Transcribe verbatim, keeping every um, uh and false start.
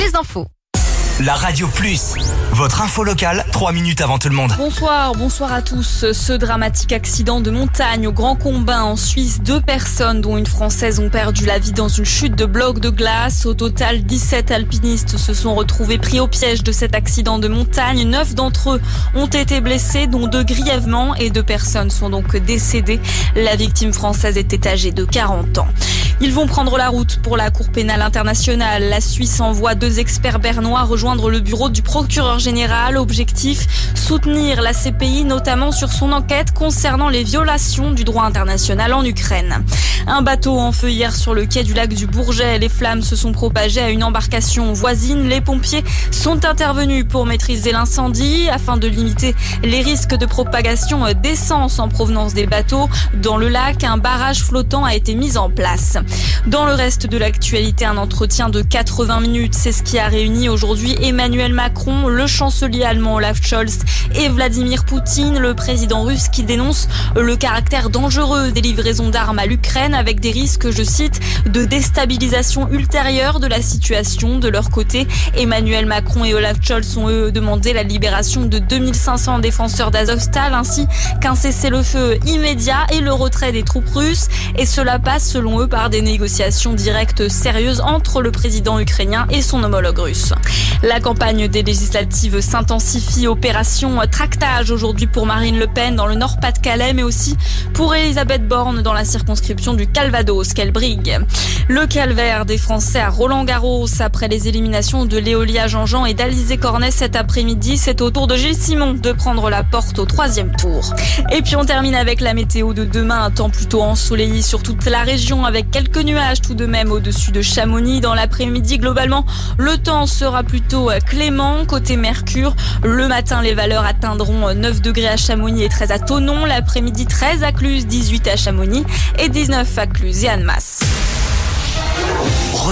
les infos. La Radio Plus, votre info locale, trois minutes avant tout le monde. Bonsoir, bonsoir à tous. Ce dramatique accident de montagne au Grand Combin en Suisse, deux personnes, dont une Française, ont perdu la vie dans une chute de blocs de glace. Au total, dix-sept alpinistes se sont retrouvés pris au piège de cet accident de montagne. Neuf d'entre eux ont été blessés, dont deux grièvement, et deux personnes sont donc décédées. La victime française était âgée de quarante ans. Ils vont prendre la route pour la Cour pénale internationale. La Suisse envoie deux experts bernois rejoindre le bureau du procureur général. Objectif, soutenir la C P I, notamment sur son enquête concernant les violations du droit international en Ukraine. Un bateau en feu hier sur le quai du lac du Bourget. Les flammes se sont propagées à une embarcation voisine. Les pompiers sont intervenus pour maîtriser l'incendie afin de limiter les risques de propagation d'essence en provenance des bateaux. Dans le lac, un barrage flottant a été mis en place. Dans le reste de l'actualité, un entretien de quatre-vingts minutes. C'est ce qui a réuni aujourd'hui Emmanuel Macron, le chancelier allemand Olaf Scholz et Vladimir Poutine, le président russe, qui dénonce le caractère dangereux des livraisons d'armes à l'Ukraine avec des risques, je cite, de déstabilisation ultérieure de la situation. De leur côté, Emmanuel Macron et Olaf Scholz ont eux demandé la libération de deux mille cinq cents défenseurs d'Azovstal ainsi qu'un cessez-le-feu immédiat et le retrait des troupes russes. Et cela passe selon eux par des négociations directes sérieuses entre le président ukrainien et son homologue russe. La campagne des législatives s'intensifie. Opération tractage aujourd'hui pour Marine Le Pen dans le Nord-Pas-de-Calais, mais aussi pour Elisabeth Borne dans la circonscription du Calvados qu'elle brigue. Le calvaire des Français à Roland-Garros après les éliminations de Léolia Jean-Jean et d'Alizé Cornet cet après-midi. C'est au tour de Gilles Simon de prendre la porte au troisième tour. Et puis on termine avec la météo de demain. Un temps plutôt ensoleillé sur toute la région avec quelques nuages tout de même au-dessus de Chamonix. Dans l'après-midi, globalement, le temps sera plutôt clément. Côté Mercure, le matin, les valeurs atteindront neuf degrés à Chamonix et treize à Thonon. L'après-midi, treize à Cluses, dix-huit à Chamonix et dix-neuf à Cluses et Annemasse.